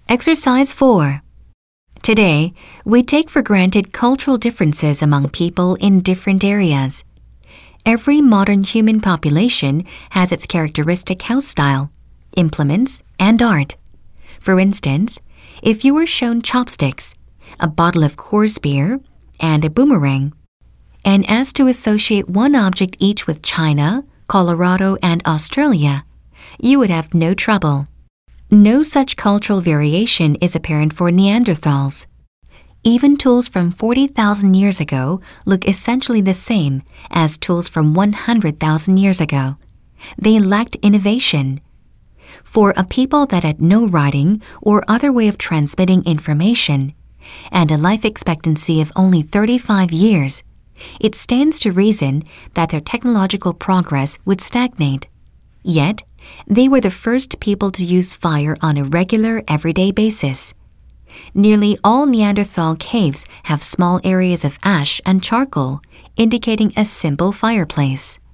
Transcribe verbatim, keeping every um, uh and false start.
Exercise four. Today, we take for granted cultural differences among people in different areas. Every modern human population has its characteristic house style, implements, and art. For instance, if you were shown chopsticks, a bottle of coarse beer, and a boomerang, and asked to associate one object each with China, Colorado, and Australia, you would have no trouble. No such cultural variation is apparent for Neanderthals. Even tools from forty thousand years ago look essentially the same as tools from one hundred thousand years ago. They lacked innovation. For a people that had no writing or other way of transmitting information, and a life expectancy of only thirty-five years, it stands to reason that their technological progress would stagnate. Yet, they were the first people to use fire on a regular, everyday basis. Nearly all Neanderthal caves have small areas of ash and charcoal, indicating a simple fireplace.